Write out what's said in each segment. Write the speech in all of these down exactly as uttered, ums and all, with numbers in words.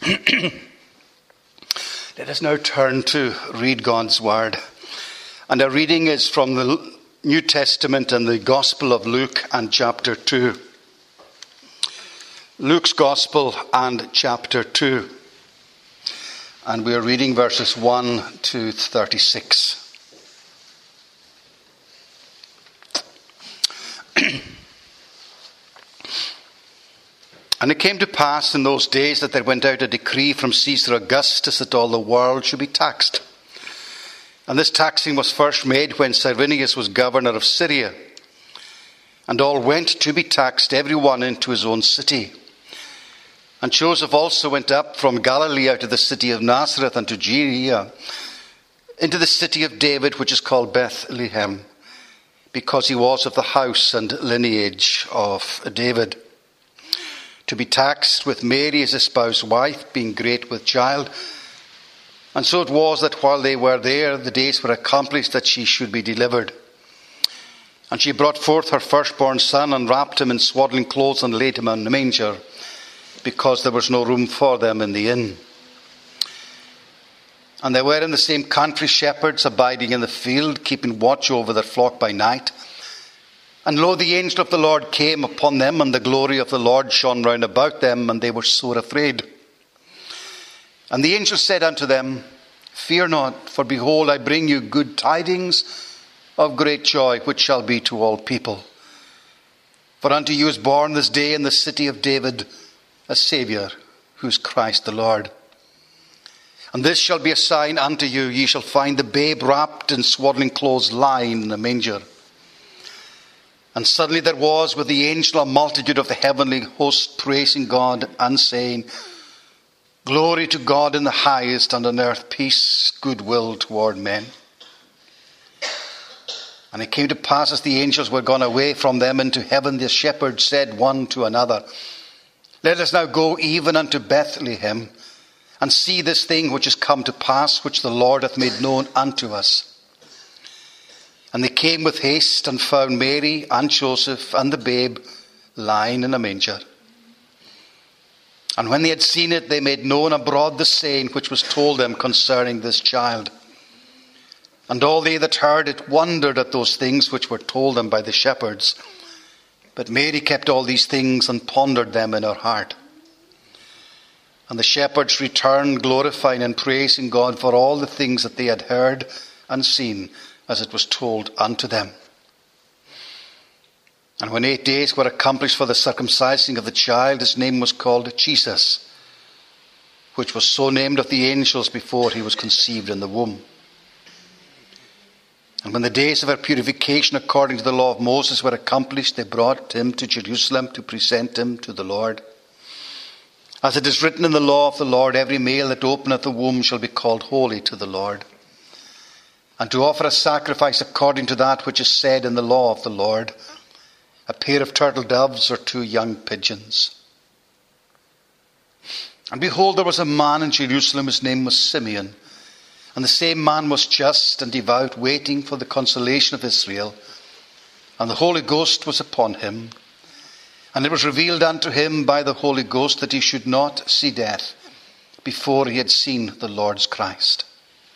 Let us now turn to read God's word. And our reading is from the New Testament and the Gospel of Luke and chapter two. Luke's Gospel and chapter two. And we are reading verses one to thirty-six. And it came to pass in those days that there went out a decree from Caesar Augustus that all the world should be taxed. And this taxing was first made when Cyrenius was governor of Syria. And all went to be taxed, every one into his own city. And Joseph also went up from Galilee out of the city of Nazareth unto Judea, into the city of David, which is called Bethlehem, because he was of the house and lineage of David, to be taxed with Mary his espoused wife, being great with child. And so it was that while they were there, the days were accomplished that she should be delivered. And she brought forth her firstborn son, and wrapped him in swaddling clothes, and laid him in a manger, because there was no room for them in the inn. And there were in the same country shepherds abiding in the field, keeping watch over their flock by night. And lo, the angel of the Lord came upon them, and the glory of the Lord shone round about them, and they were sore afraid. And the angel said unto them, Fear not, for behold, I bring you good tidings of great joy, which shall be to all people. For unto you is born this day in the city of David a Saviour, who is Christ the Lord. And this shall be a sign unto you, ye shall find the babe wrapped in swaddling clothes, lying in a manger. And suddenly there was with the angel a multitude of the heavenly host, praising God and saying, Glory to God in the highest, and on earth peace, goodwill toward men. And it came to pass, as the angels were gone away from them into heaven, the shepherds said one to another, Let us now go even unto Bethlehem, and see this thing which is come to pass, which the Lord hath made known unto us. And they came with haste, and found Mary and Joseph and the babe lying in a manger. And when they had seen it, they made known abroad the saying which was told them concerning this child. And all they that heard it wondered at those things which were told them by the shepherds. But Mary kept all these things, and pondered them in her heart. And the shepherds returned, glorifying and praising God for all the things that they had heard and seen, as it was told unto them. And when eight days were accomplished for the circumcising of the child, his name was called Jesus, which was so named of the angels before he was conceived in the womb. And when the days of her purification according to the law of Moses were accomplished, they brought him to Jerusalem to present him to the Lord. As it is written in the law of the Lord, every male that openeth the womb shall be called holy to the Lord. And to offer a sacrifice according to that which is said in the law of the Lord, a pair of turtle doves or two young pigeons. And behold, there was a man in Jerusalem, his name was Simeon. And the same man was just and devout, waiting for the consolation of Israel. And the Holy Ghost was upon him. And it was revealed unto him by the Holy Ghost that he should not see death before he had seen the Lord's Christ.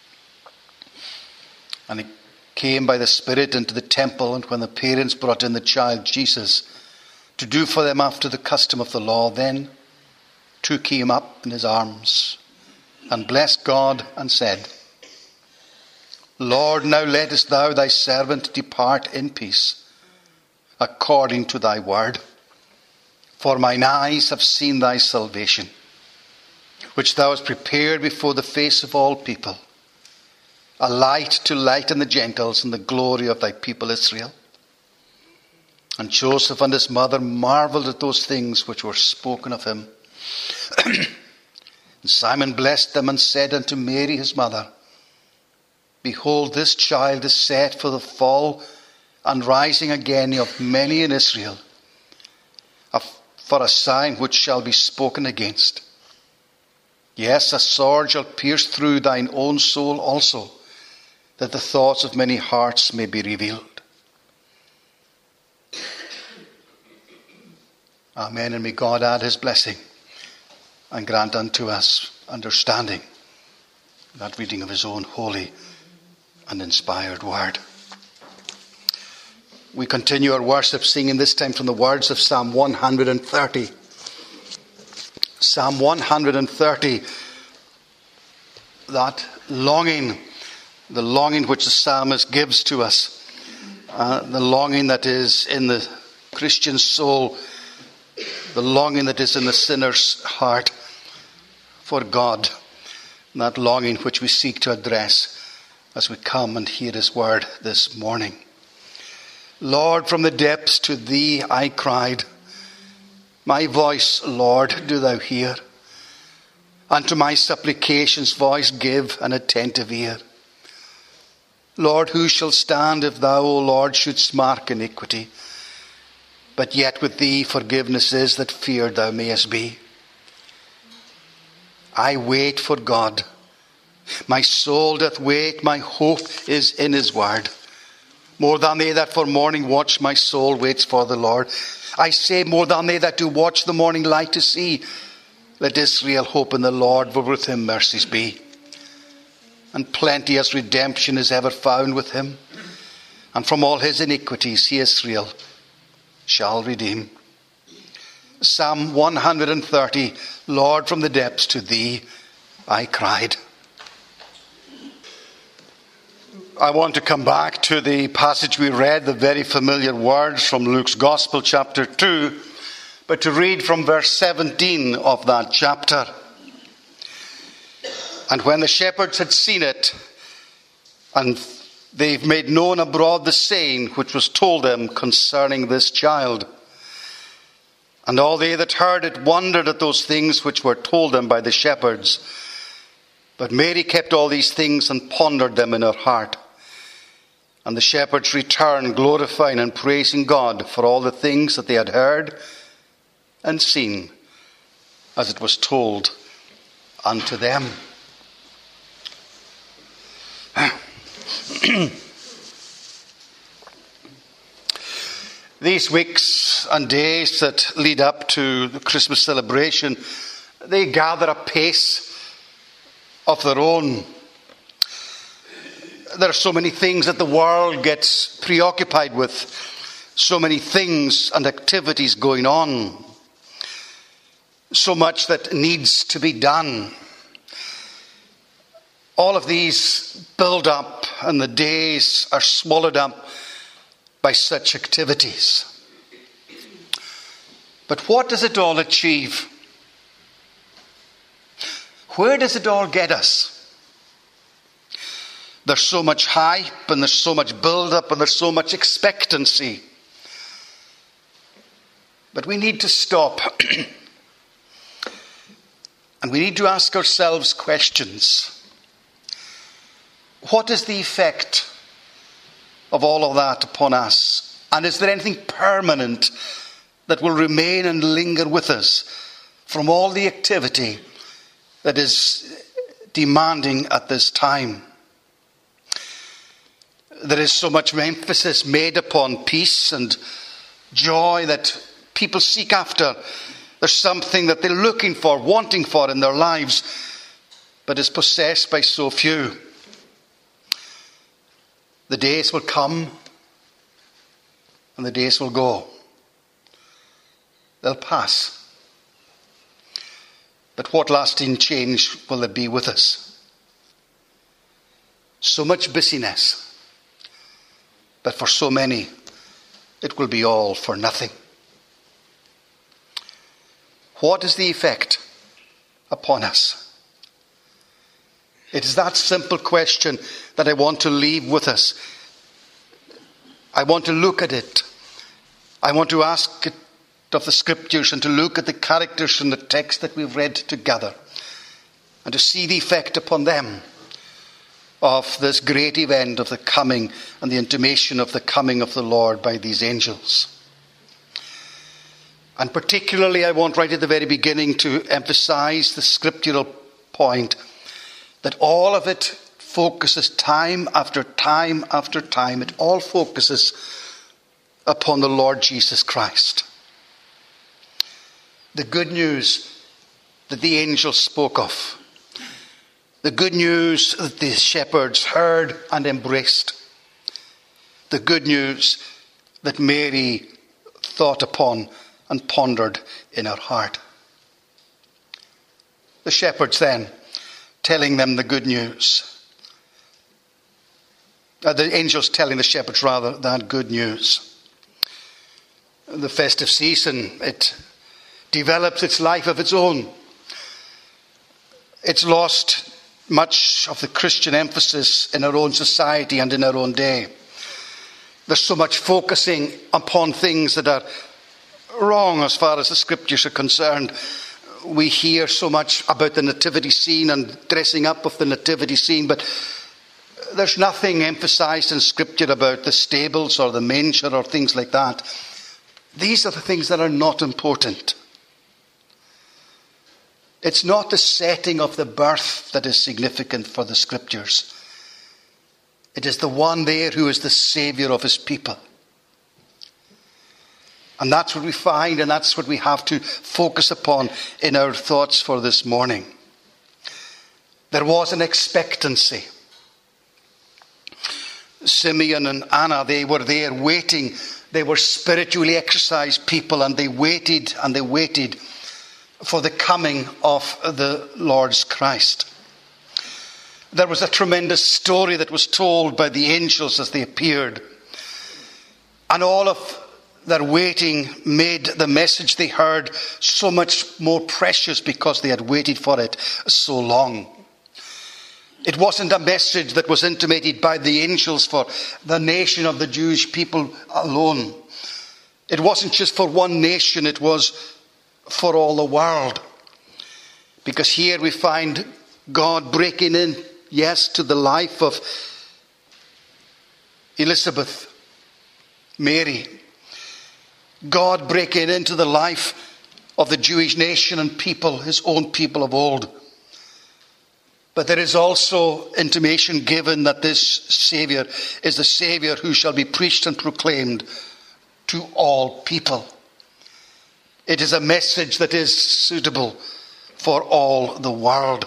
And he came by the Spirit into the temple, and when the parents brought in the child Jesus to do for them after the custom of the law, then took he him up in his arms, and blessed God, and said, Lord, now lettest thou thy servant depart in peace, according to thy word. For mine eyes have seen thy salvation, which thou hast prepared before the face of all people, a light to lighten the Gentiles, and the glory of thy people Israel. And Joseph and his mother marveled at those things which were spoken of him. And Simon blessed them, and said unto Mary his mother, Behold, this child is set for the fall and rising again of many in Israel, for a sign which shall be spoken against. Yes, a sword shall pierce through thine own soul also, that the thoughts of many hearts may be revealed. Amen, and may God add his blessing and grant unto us understanding, that reading of his own holy and inspired word. We continue our worship singing this time from the words of Psalm one hundred thirty. Psalm one hundred thirty, that longing, the longing which the psalmist gives to us, uh, the longing that is in the Christian soul, the longing that is in the sinner's heart for God, and that longing which we seek to address as we come and hear his word this morning. Lord, from the depths to thee I cried. My voice, Lord, do thou hear. Unto my supplications voice give an attentive ear. Lord, who shall stand if thou, O Lord, shouldst mark iniquity? But yet with thee forgiveness is, that feared thou mayest be. I wait for God. My soul doth wait, my hope is in his word. More than they that for morning watch, my soul waits for the Lord. I say, more than they that do watch the morning light to see. Let Israel hope in the Lord, for with him mercies be. And plenteous redemption is ever found with him. And from all his iniquities he, Israel, shall redeem. Psalm one hundred thirty, Lord, from the depths to thee I cried. I want to come back to the passage we read, the very familiar words from Luke's Gospel, chapter two, but to read from verse seventeen of that chapter. And when the shepherds had seen it, and they've made known abroad the saying which was told them concerning this child. And all they that heard it wondered at those things which were told them by the shepherds. But Mary kept all these things and pondered them in her heart. And the shepherds returned, glorifying and praising God for all the things that they had heard and seen, as it was told unto them. These weeks and days that lead up to the Christmas celebration, they gather a pace of their own. There are so many things that the world gets preoccupied with, so many things and activities going on, so much that needs to be done. All of these build up, and the days are swallowed up by such activities. But what does it all achieve? Where does it all get us? There's so much hype, and there's so much build-up, and there's so much expectancy. But we need to stop. And we need to ask ourselves questions. What is the effect of all of that upon us? And is there anything permanent that will remain and linger with us from all the activity that is demanding at this time? There is so much emphasis made upon peace and joy that people seek after. There's something that they're looking for, wanting for in their lives, but is possessed by so few. The days will come and the days will go. They'll pass. But what lasting change will there be with us? So much busyness. But for so many, it will be all for nothing. What is the effect upon us? It is that simple question that I want to leave with us. I want to look at it. I want to ask it of the scriptures and to look at the characters in the text that we've read together and to see the effect upon them of this great event of the coming and the intimation of the coming of the Lord by these angels. And particularly I want right at the very beginning to emphasize the scriptural point that all of it focuses time after time after time. It all focuses upon the Lord Jesus Christ. The good news that the angel spoke of. The good news that the shepherds heard and embraced. The good news that Mary thought upon and pondered in her heart. The shepherds then, telling them the good news. Uh, the angels telling the shepherds, rather, that good news. The festive season, it develops its life of its own. It's lost much of the Christian emphasis in our own society and in our own day. There's so much focusing upon things that are wrong as far as the scriptures are concerned. We hear so much about the nativity scene and dressing up of the nativity scene, but there's nothing emphasized in scripture about the stables or the manger or things like that. These are the things that are not important. It's not the setting of the birth that is significant for the scriptures. It is the one there who is the Saviour of his people. And that's what we find, and that's what we have to focus upon in our thoughts for this morning. There was an expectancy. Simeon and Anna, they were there waiting. They were spiritually exercised people, and they waited and they waited for the coming of the Lord's Christ. There was a tremendous story that was told by the angels as they appeared. And all of their waiting made the message they heard so much more precious because they had waited for it so long. It wasn't a message that was intimated by the angels for the nation of the Jewish people alone. It wasn't just for one nation, it was for all the world. Because here we find God breaking in, yes, to the life of Elizabeth, Mary. God breaking into the life of the Jewish nation and people, his own people of old. But there is also intimation given that this Saviour is the Saviour who shall be preached and proclaimed to all people. It is a message that is suitable for all the world.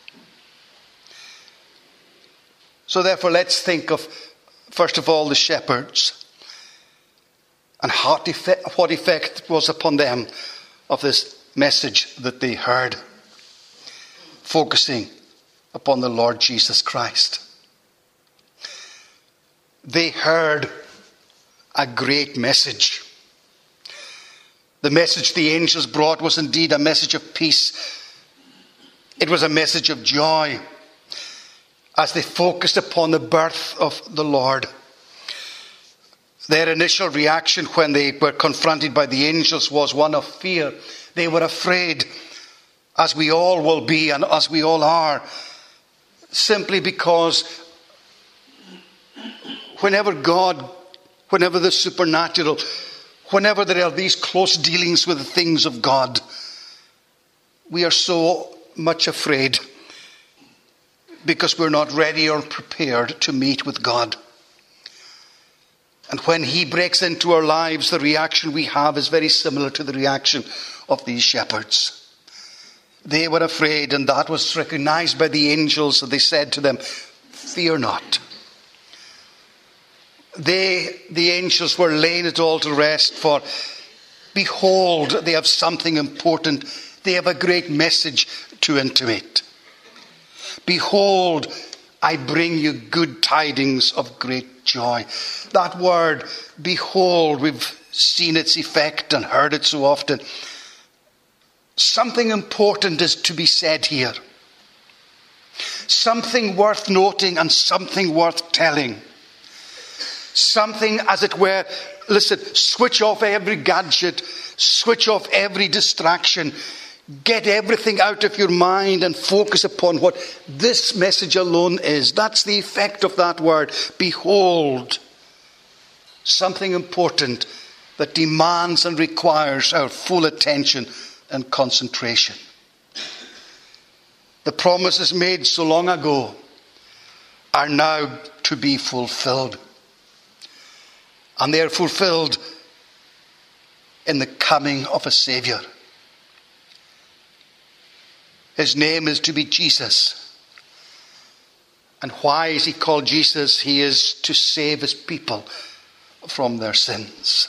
So therefore, let's think of, first of all, the shepherds and what effect, what effect was upon them of this message that they heard, focusing upon the Lord Jesus Christ. They heard a great message. The message the angels brought was indeed a message of peace. It was a message of joy as they focused upon the birth of the Lord. Their initial reaction when they were confronted by the angels was one of fear. They were afraid, as we all will be and as we all are, simply because whenever God, whenever the supernatural, whenever there are these close dealings with the things of God, we are so much afraid because we're not ready or prepared to meet with God. And when he breaks into our lives, the reaction we have is very similar to the reaction of these shepherds. They were afraid, and that was recognized by the angels. So they said to them, "Fear not." They, the angels, were laying it all to rest, for behold, they have something important. They have a great message to intimate. Behold, I bring you good tidings of great joy. That word, behold, we've seen its effect and heard it so often. Something important is to be said here. Something worth noting and something worth telling. Something, as it were, listen, switch off every gadget, switch off every distraction, get everything out of your mind and focus upon what this message alone is. That's the effect of that word. Behold, something important that demands and requires our full attention and concentration. The promises made so long ago are now to be fulfilled. And they are fulfilled in the coming of a Saviour. His name is to be Jesus. And why is he called Jesus? He is to save his people from their sins.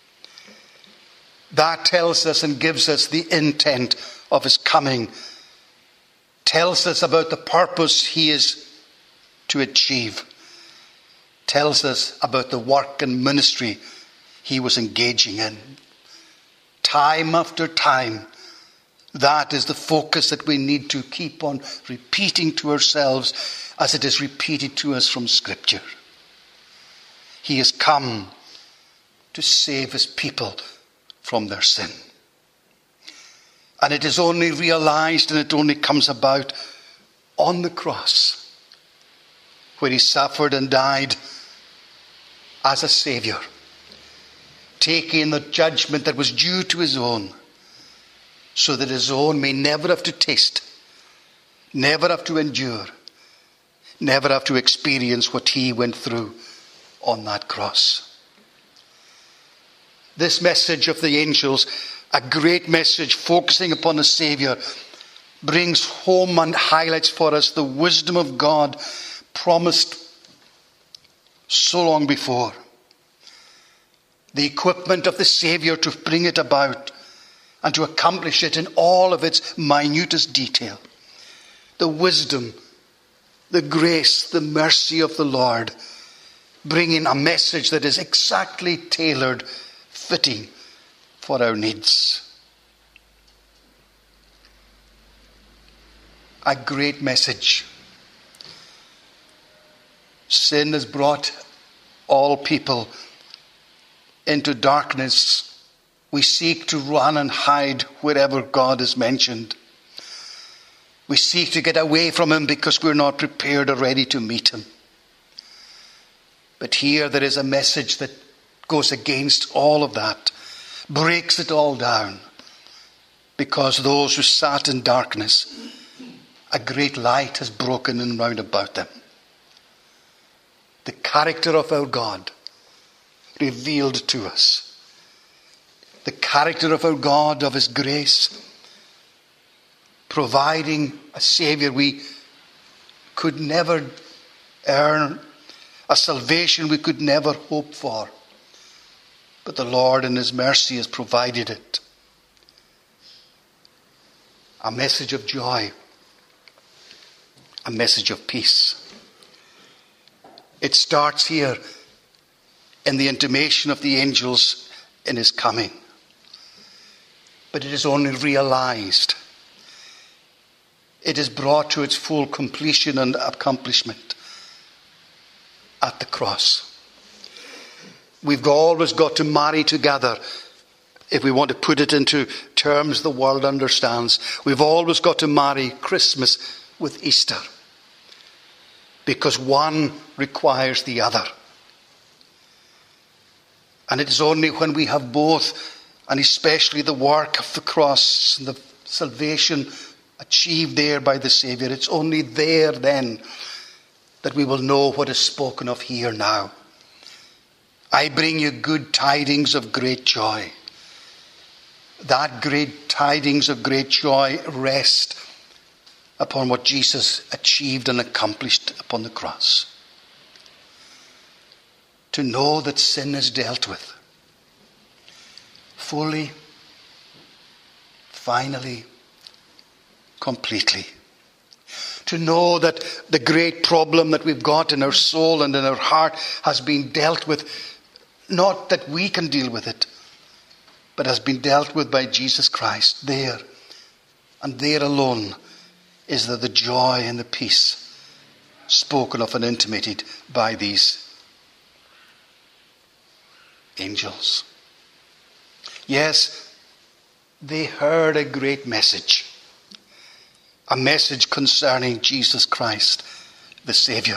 That tells us and gives us the intent of his coming. Tells us about the purpose he is to achieve. Tells us about the work and ministry he was engaging in. Time after time, that is the focus that we need to keep on repeating to ourselves as it is repeated to us from Scripture. He has come to save his people from their sin. And it is only realized and it only comes about on the cross, where he suffered and died as a Saviour, taking the judgment that was due to his own, so that his own may never have to taste, never have to endure, never have to experience what he went through on that cross. This message of the angels, a great message focusing upon the Saviour, brings home and highlights for us the wisdom of God promised so long before. The equipment of the Saviour to bring it about and to accomplish it in all of its minutest detail. The wisdom, the grace, the mercy of the Lord, bringing a message that is exactly tailored, fitting for our needs. A great message. Sin has brought all people into darkness. We seek to run and hide wherever God is mentioned. We seek to get away from him because we're not prepared or ready to meet him. But here there is a message that goes against all of that, breaks it all down, because those who sat in darkness, a great light has broken in round about them. The character of our God revealed to us. The character of our God, of his grace, providing a Saviour we could never earn, a salvation we could never hope for. But the Lord in his mercy has provided it. A message of joy. A message of peace. It starts here in the intimation of the angels in his coming. But it is only realized. It is brought to its full completion and accomplishment at the cross. We've always got to marry together, if we want to put it into terms the world understands. We've always got to marry Christmas with Easter, because one requires the other. And it is only when we have both, and especially the work of the cross and the salvation achieved there by the Saviour, it's only there then that we will know what is spoken of here now. I bring you good tidings of great joy. That great tidings of great joy rest upon what Jesus achieved and accomplished upon the cross. To know that sin is dealt with fully, finally, completely. To know that the great problem that we've got in our soul and in our heart has been dealt with, not that we can deal with it, but has been dealt with by Jesus Christ. There, and there alone, is there the joy and the peace spoken of and intimated by these angels. Yes, they heard a great message. A message concerning Jesus Christ, the Saviour.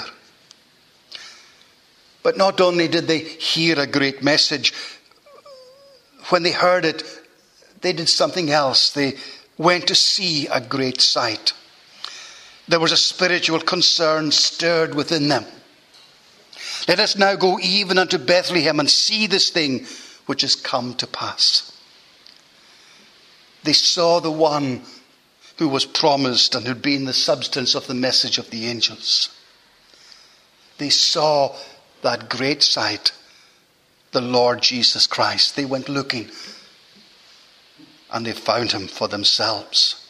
But not only did they hear a great message, when they heard it, they did something else. They went to see a great sight. There was a spiritual concern stirred within them. Let us now go even unto Bethlehem and see this thing which has come to pass. They saw the one who was promised and had been the substance of the message of the angels. They saw that great sight, the Lord Jesus Christ. They went looking and they found him for themselves.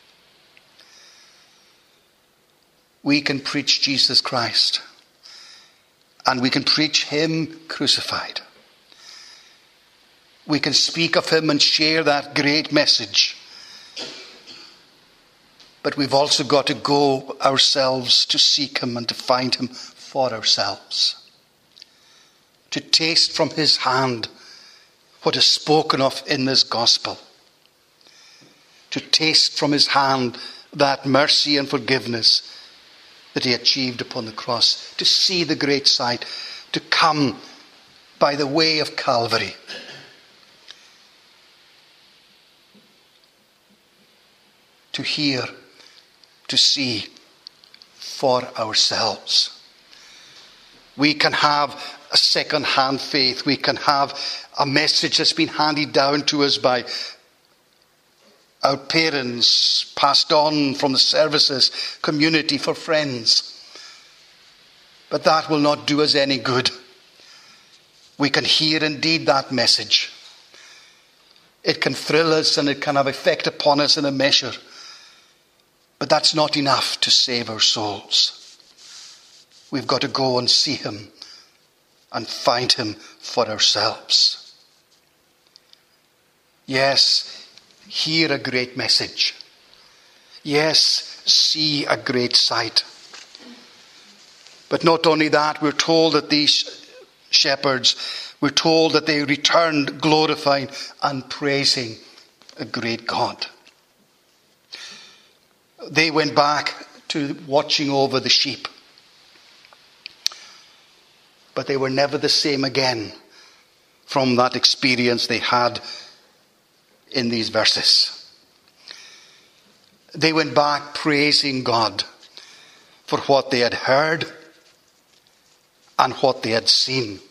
We can preach Jesus Christ and we can preach him crucified. We can speak of him and share that great message. But we've also got to go ourselves to seek him and to find him for ourselves. To taste from his hand what is spoken of in this gospel. To taste from his hand that mercy and forgiveness that he achieved upon the cross. To see the great sight. To come by the way of Calvary. To hear, to see for ourselves. We can have a second-hand faith. We can have a message that's been handed down to us by our parents, passed on from the services, community, for friends. But that will not do us any good. We can hear indeed that message. It can thrill us and it can have effect upon us in a measure. But that's not enough to save our souls. We've got to go and see him and find him for ourselves. Yes, hear a great message. Yes, see a great sight. But not only that, we're told that these shepherds, we're told that they returned glorifying and praising a great God. They went back to watching over the sheep. But they were never the same again from that experience they had in these verses. They went back praising God for what they had heard and what they had seen.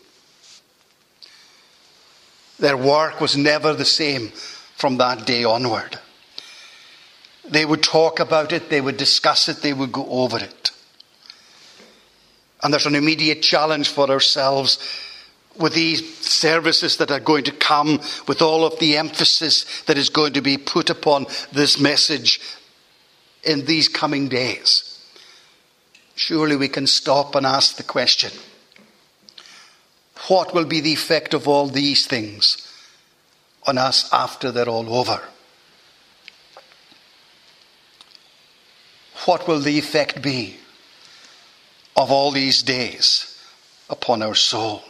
Their work was never the same from that day onward. They would talk about it, they would discuss it, they would go over it. And there's an immediate challenge for ourselves with these services that are going to come, with all of the emphasis that is going to be put upon this message in these coming days. Surely we can stop and ask the question, what will be the effect of all these things on us after they're all over? What will the effect be of all these days upon our soul?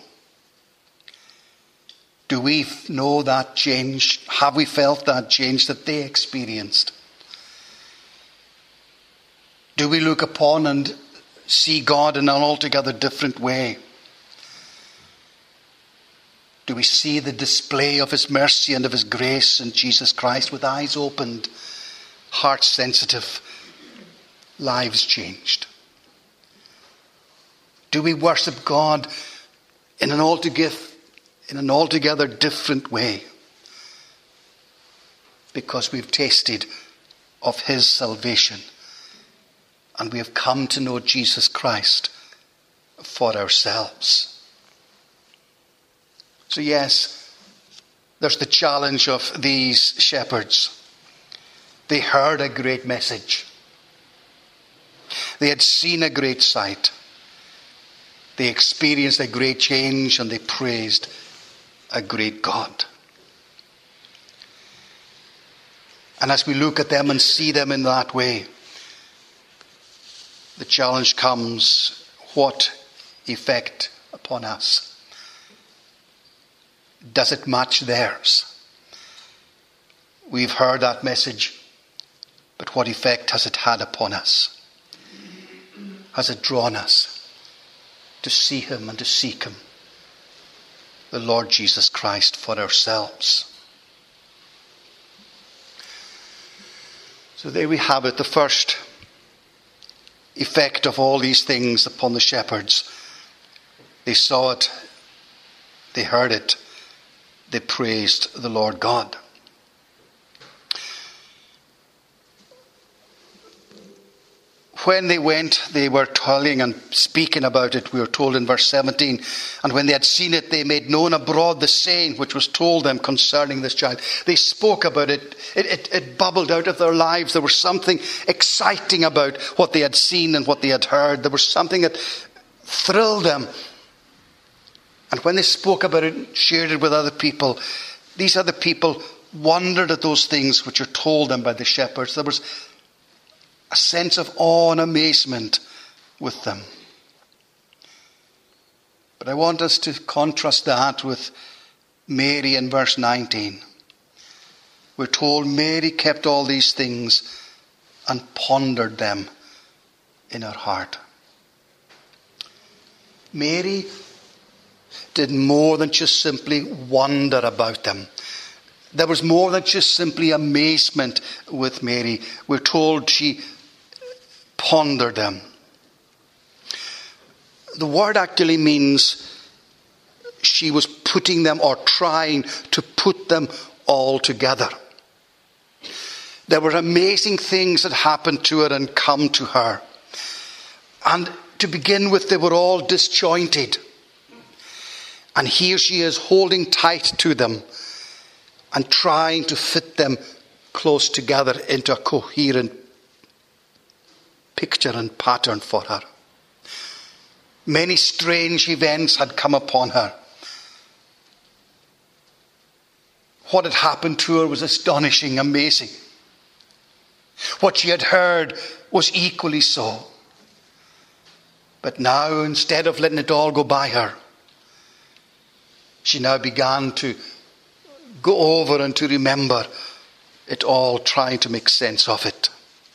Do we know that change? Have we felt that change that they experienced? Do we look upon and see God in an altogether different way? Do we see the display of his mercy and of his grace in Jesus Christ with eyes opened, hearts sensitive, lives changed? Do we worship God in an altogether, in an altogether different way? Because we've tasted of his salvation and we have come to know Jesus Christ for ourselves. So yes, there's the challenge of these shepherds. They heard a great message. They had seen a great sight. They experienced a great change and they praised a great God. And as we look at them and see them in that way, the challenge comes, what effect upon us? Does it match theirs? We've heard that message, but what effect has it had upon us? Has it drawn us to see him and to seek him, the Lord Jesus Christ, for ourselves? So there we have it, the first effect of all these things upon the shepherds. They saw it, they heard it, they praised the Lord God. when they went, they were telling and speaking about it, we are told in verse seventeen. And when they had seen it, they made known abroad the saying which was told them concerning this child. They spoke about it. It, it. it bubbled out of their lives. There was something exciting about what they had seen and what they had heard. There was something that thrilled them. And when they spoke about it and shared it with other people, these other people wondered at those things which are told them by the shepherds. There was a sense of awe and amazement with them. But I want us to contrast that with Mary in verse nineteen. We're told Mary kept all these things and pondered them in her heart. Mary did more than just simply wonder about them. There was more than just simply amazement with Mary. We're told she pondered them. The word actually means she was putting them or trying to put them all together. There were amazing things that happened to her and come to her. And to begin with, they were all disjointed. And here she is holding tight to them and trying to fit them close together into a coherent picture and pattern for her. Many strange events had come upon her. What had happened to her was astonishing, amazing. What she had heard was equally so. But now, instead of letting it all go by her, she now began to go over and to remember it all, trying to make sense of it.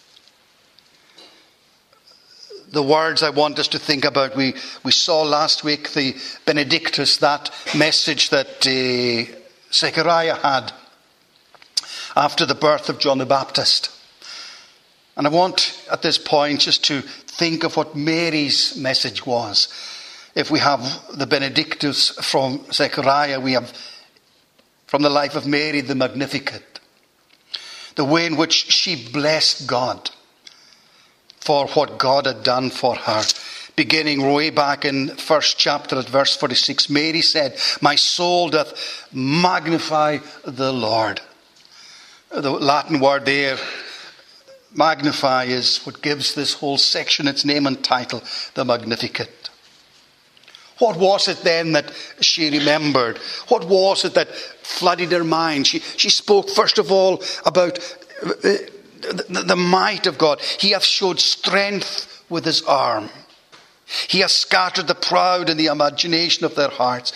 The words I want us to think about, we, we saw last week the Benedictus, that message that uh, Zechariah had after the birth of John the Baptist. And I want at this point just to think of what Mary's message was. If we have the Benedictus from Zechariah, we have from the life of Mary the Magnificat. The way in which she blessed God for what God had done for her. Beginning way back in first chapter at verse forty-six, Mary said, "My soul doth magnify the Lord." The Latin word there, magnify, is what gives this whole section its name and title, the Magnificat. What was it then that she remembered? What was it that flooded her mind? She, she spoke first of all about the, the, the might of God. He hath showed strength with his arm. He has scattered the proud in the imagination of their hearts.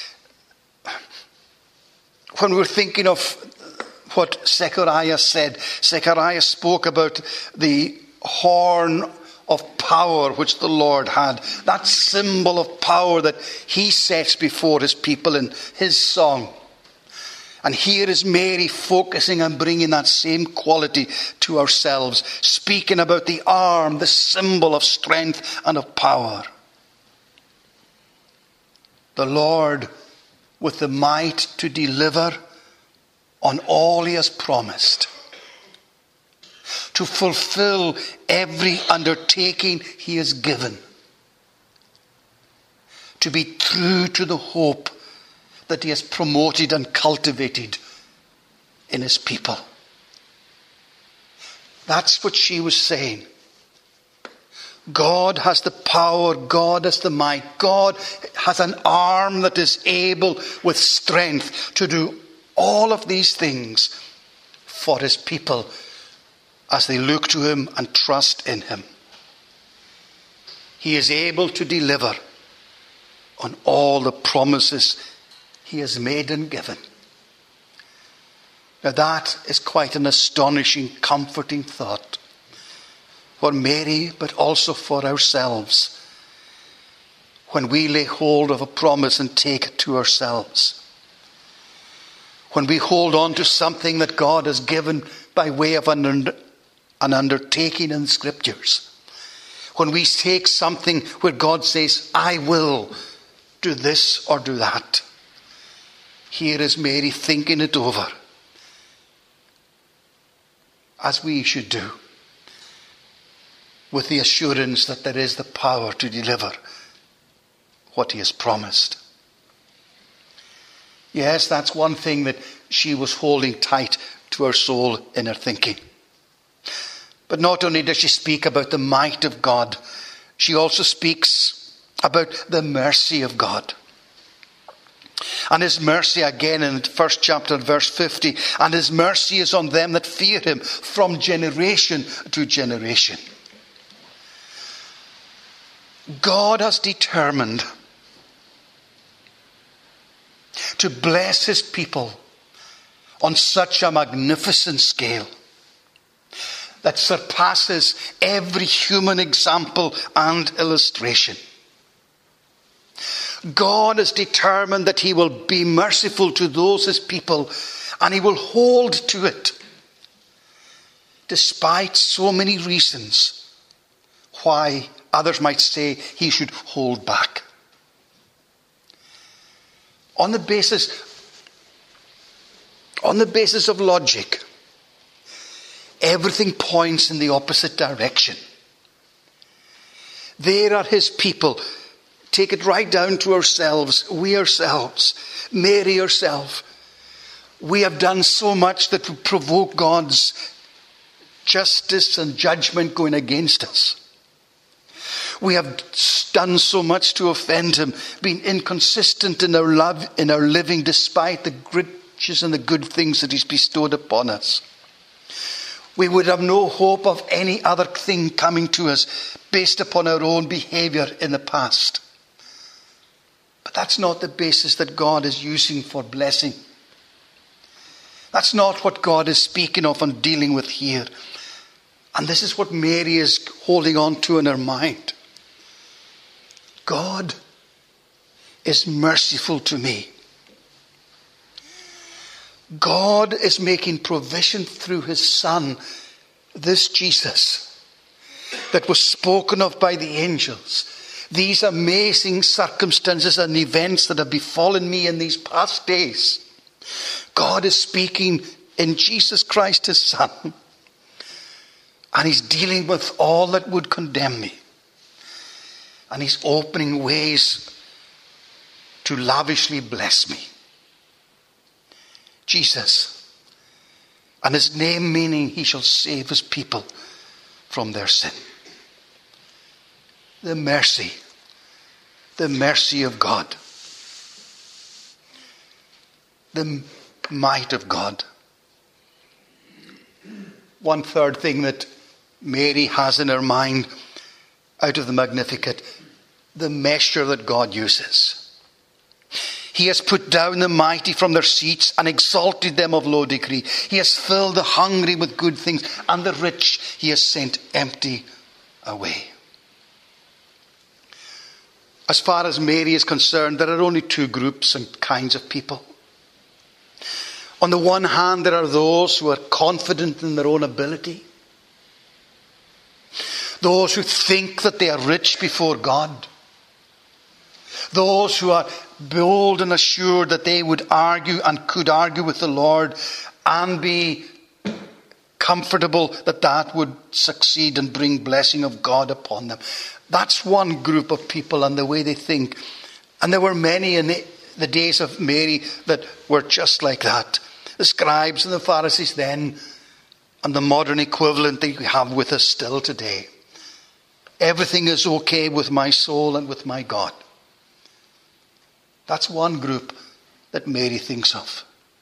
When we're thinking of what Zechariah said, Zechariah spoke about the horn of power which the Lord had. That symbol of power that he sets before his people in his song. And here is Mary focusing on bringing that same quality to ourselves, speaking about the arm, the symbol of strength and of power. The Lord with the might to deliver on all he has promised, to fulfill every undertaking he has given, to be true to the hope that he has promoted and cultivated in his people. That's what she was saying. God has the power, God has the might, God has an arm that is able with strength to do all of these things for his people as they look to him and trust in him. He is able to deliver on all the promises he has made and given. Now that is quite an astonishing, comforting thought for Mary, but also for ourselves, when we lay hold of a promise and take it to ourselves. When we hold on to something that God has given by way of an, an undertaking in the Scriptures. When we take something where God says, I will do this or do that. Here is Mary thinking it over, as we should do. with the assurance that there is the power to deliver what he has promised. Yes, that's one thing that she was holding tight to her soul in her thinking. But not only does she speak about the might of God, she also speaks about the mercy of God. And his mercy, again in the first chapter, verse fifty, and his mercy is on them that fear him from generation to generation. God has determined to bless his people on such a magnificent scale that surpasses every human example and illustration. God is determined that he will be merciful to those his people, and he will hold to it despite so many reasons why others might say he should hold back. On the basis, on the basis of logic, everything points in the opposite direction. There are his people. Take it right down to ourselves, we ourselves, Mary herself. We have done so much that would provoke God's justice and judgment going against us. We have done so much to offend him, been inconsistent in our love, in our living, despite the riches and the good things that he's bestowed upon us. We would have no hope of any other thing coming to us based upon our own behavior in the past. But that's not the basis that God is using for blessing. That's not what God is speaking of and dealing with here. And this is what Mary is holding on to in her mind. God is merciful to me. God is making provision through his Son, this Jesus, that was spoken of by the angels. These amazing circumstances and events that have befallen me in these past days. God is speaking in Jesus Christ, his Son. And he's dealing with all that would condemn me. And he's opening ways to lavishly bless me. Jesus. And his name meaning he shall save his people from their sin. The mercy. The mercy of God. The might of God. One third thing that Mary has in her mind out of the Magnificat, the measure that God uses. He has put down the mighty from their seats and exalted them of low degree. He has filled the hungry with good things, and the rich he has sent empty away. As far as Mary is concerned, there are only two groups and kinds of people. On the one hand, there are those who are confident in their own ability. Those who think that they are rich before God. Those who are bold and assured that they would argue and could argue with the Lord and be comfortable that that would succeed and bring blessing of God upon them. That's one group of people and the way they think. And there were many in the, the days of Mary that were just like that. The scribes and the Pharisees then, and the modern equivalent that we have with us still today. Everything is okay with my soul and with my God. That's one group that Mary thinks of.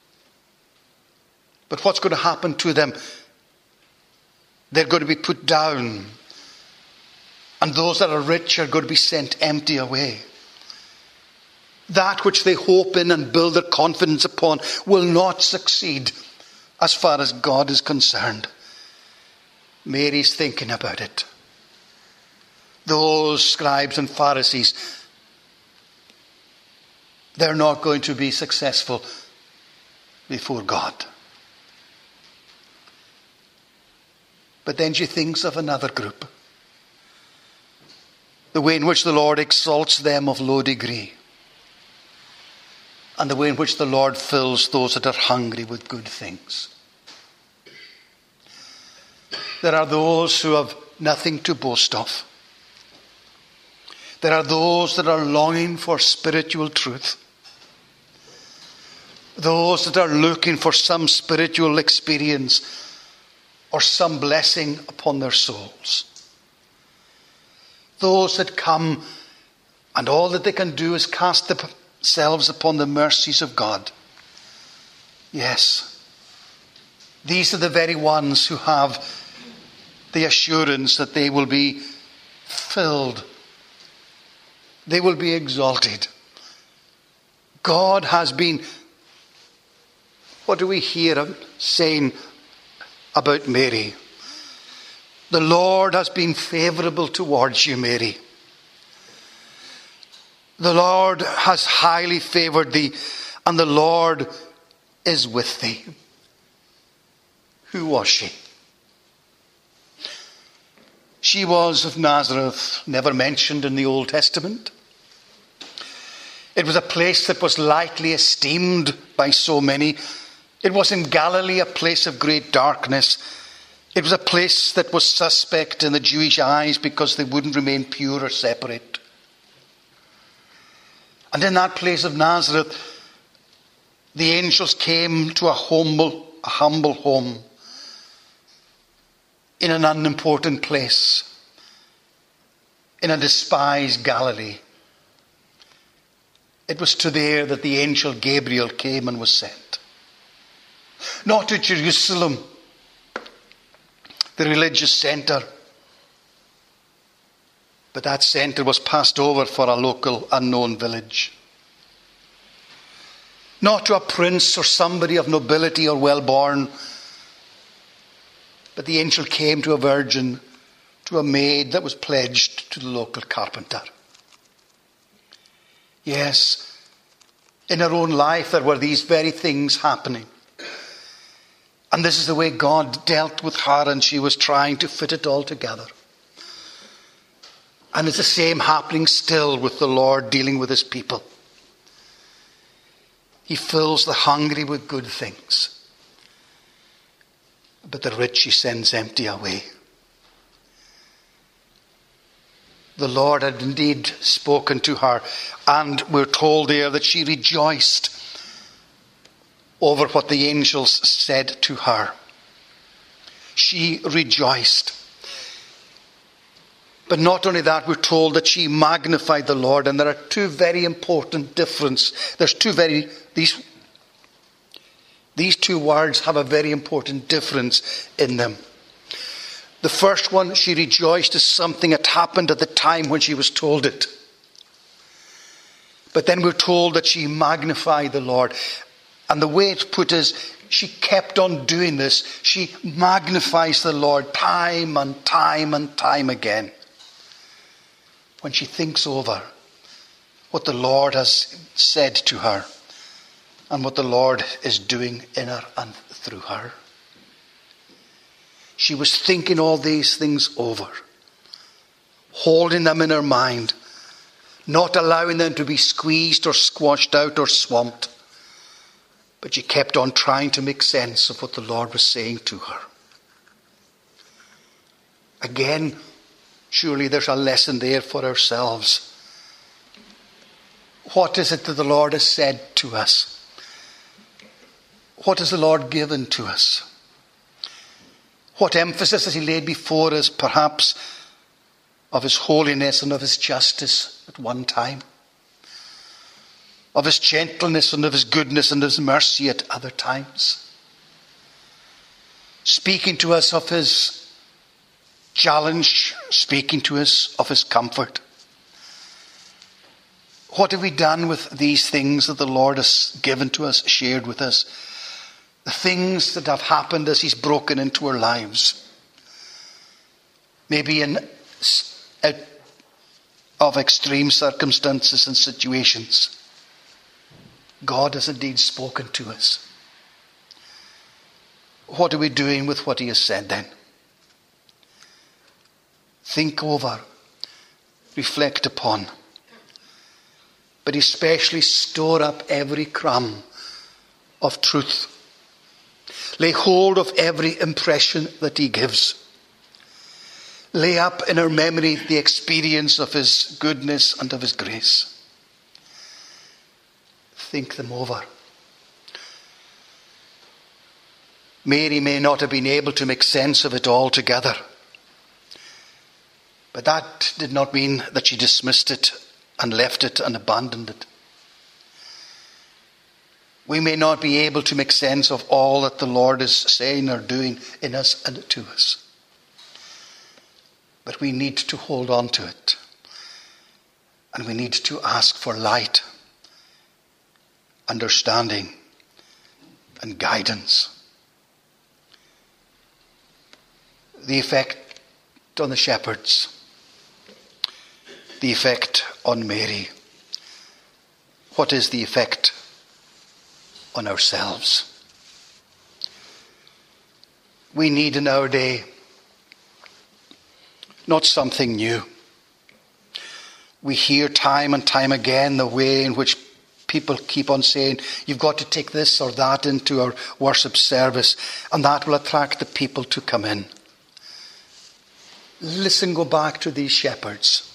But what's going to happen to them? They're going to be put down. And those that are rich are going to be sent empty away. That which they hope in and build their confidence upon will not succeed as far as God is concerned. Mary's thinking about it. Those scribes and Pharisees, they're not going to be successful before God. But then she thinks of another group. The way in which the Lord exalts them of low degree. And the way in which the Lord fills those that are hungry with good things. There are those who have nothing to boast of. There are those that are longing for spiritual truth. Those that are looking for some spiritual experience or some blessing upon their souls. Those that come and all that they can do is cast themselves upon the mercies of God. Yes, these are the very ones who have the assurance that they will be filled. They will be exalted. God has been, what do we hear him saying about Mary? The Lord has been favourable towards you, Mary. The Lord has highly favoured thee, and the Lord is with thee. Who was she? She was of Nazareth, never mentioned in the Old Testament. It was a place that was lightly esteemed by so many. It was in Galilee, a place of great darkness. It was a place that was suspect in the Jewish eyes because they wouldn't remain pure or separate. And in that place of Nazareth, the angels came to a humble, a humble home in an unimportant place, in a despised Galilee. It was to there that the angel Gabriel came and was sent. Not to Jerusalem, the religious centre, but that centre was passed over for a local unknown village. Not to a prince or somebody of nobility or well-born, but the angel came to a virgin, to a maid that was pledged to the local carpenter. Yes, in her own life there were these very things happening. And this is the way God dealt with her, and she was trying to fit it all together. And it's the same happening still with the Lord dealing with his people. He fills the hungry with good things, but the rich he sends empty away. The Lord had indeed spoken to her, and we're told there that she rejoiced over what the angels said to her. She rejoiced. But not only that, we're told that she magnified the Lord, and there are two very important differences. There's two very, these, these two words have a very important difference in them. The first one, she rejoiced, is something that happened at the time when she was told it. But then we're told that she magnified the Lord. And the way it's put is, she kept on doing this. She magnifies the Lord time and time and time again. When she thinks over what the Lord has said to her and what the Lord is doing in her and through her. She was thinking all these things over, holding them in her mind, not allowing them to be squeezed or squashed out or swamped. But she kept on trying to make sense of what the Lord was saying to her. Again, surely there's a lesson there for ourselves. What is it that the Lord has said to us? What has the Lord given to us? What emphasis has he laid before us, perhaps, of his holiness and of his justice at one time? Of his gentleness and of his goodness and his mercy at other times? Speaking to us of his challenge, speaking to us of his comfort. What have we done with these things that the Lord has given to us, shared with us? The things that have happened as he's broken into our lives. Maybe in out of extreme circumstances and situations. God has indeed spoken to us. What are we doing with what he has said then? Think over, reflect upon, but especially store up every crumb of truth. Lay hold of every impression that he gives. lay up in our memory the experience of his goodness and of his grace. Think them over. Mary may not have been able to make sense of it all together, but that did not mean that she dismissed it and left it and abandoned it. We may not be able to make sense of all that the Lord is saying or doing in us and to us, but we need to hold on to it, and we need to ask for light, understanding, and guidance. The effect on the shepherds, the effect on Mary. What is the effect on ourselves? We need in our day not something new. We hear time and time again the way in which people keep on saying, you've got to take this or that into our worship service, and that will attract the people to come in. Listen, go back to these shepherds.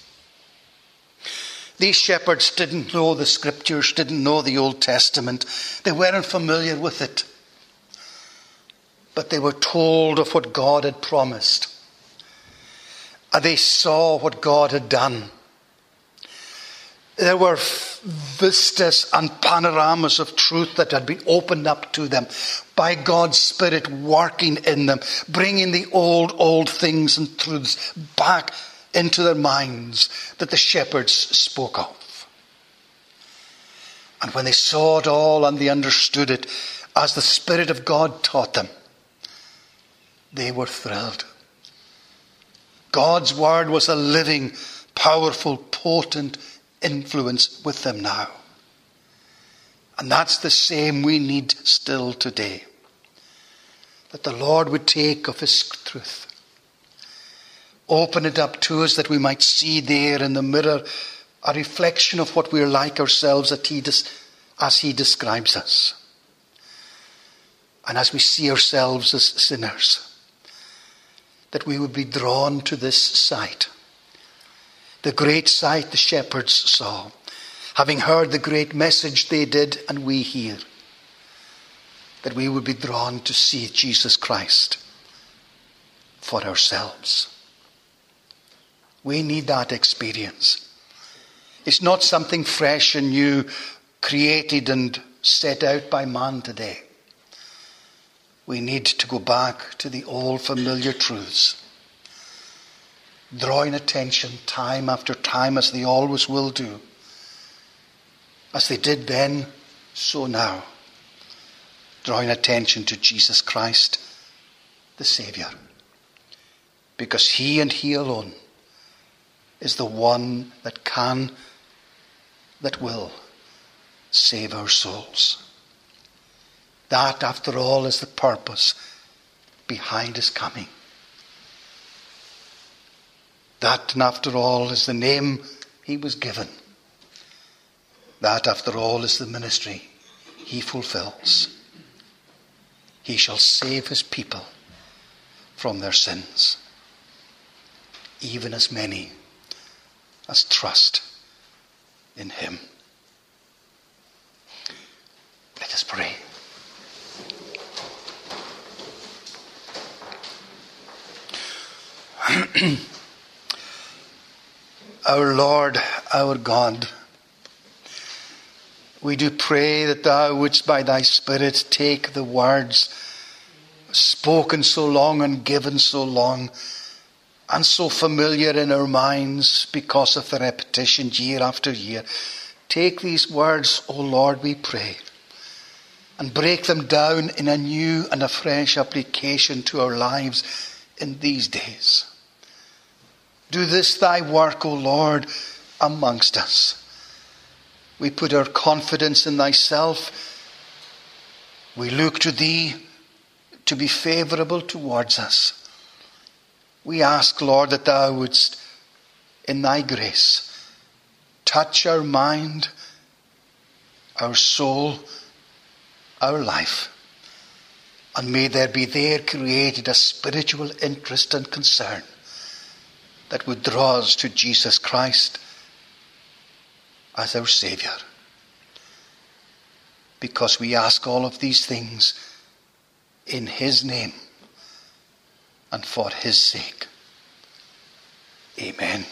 These shepherds didn't know the scriptures, didn't know the Old Testament. They weren't familiar with it. But they were told of what God had promised. And they saw what God had done. There were vistas and panoramas of truth that had been opened up to them by God's Spirit working in them, bringing the old, old things and truths back into their minds that the shepherds spoke of. And when they saw it all and they understood it as the Spirit of God taught them, they were thrilled. God's word was a living, powerful, potent influence with them now. And that's the same we need still today. That the Lord would take of his truth, open it up to us that we might see there in the mirror a reflection of what we're like ourselves as he, as he describes us. And as we see ourselves as sinners, that we would be drawn to this sight. The great sight the shepherds saw, having heard the great message they did and we hear, that we would be drawn to see Jesus Christ for ourselves. We need that experience. It's not something fresh and new, created and set out by man today. We need to go back to the old familiar truths, drawing attention time after time, as they always will do. As they did then, so now. Drawing attention to Jesus Christ, the Saviour. Because he and he alone is the one that can, that will save our souls. That, after all, is the purpose behind his coming. That, and after all, is the name he was given. That, after all, is the ministry he fulfills. He shall save his people from their sins, even as many as trust in him. Let us pray. Our Lord, our God, we do pray that thou wouldst by thy Spirit take the words spoken so long and given so long and so familiar in our minds because of the repetition year after year. Take these words, O Lord, we pray, and break them down in a new and a fresh application to our lives in these days. Do this thy work, O Lord, amongst us. We put our confidence in thyself. We look to thee to be favourable towards us. We ask, Lord, that thou wouldst, in thy grace, touch our mind, our soul, our life. And may there be there created a spiritual interest and concern that would draw us to Jesus Christ as our Saviour. Because we ask all of these things in His name and for His sake. Amen.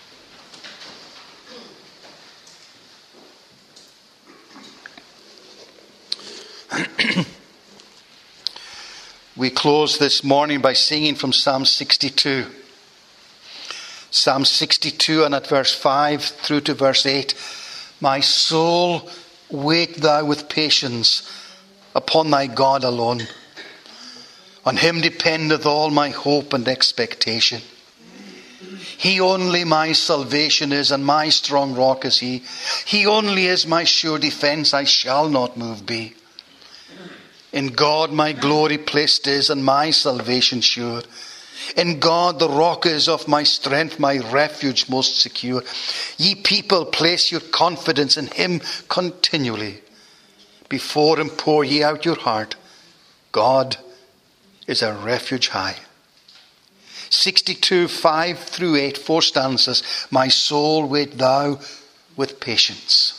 We close this morning by singing from Psalm sixty-two. Psalm sixty-two, and at verse five through to verse eight. My soul, wait thou with patience upon thy God alone. On Him dependeth all my hope and expectation. He only my salvation is, and my strong rock is He. He only is my sure defence, I shall not move be. In God my glory placed is, and my salvation sure. In God the rock is of my strength, my refuge most secure. Ye people, place your confidence in Him continually. Before Him pour ye out your heart. God is our refuge high. sixty-two, five through eight, four stanzas. My soul, wait thou with patience.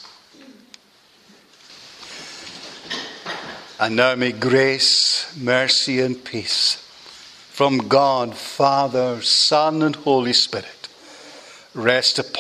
And now may grace, mercy, and peace from God, Father, Son, and Holy Spirit rest upon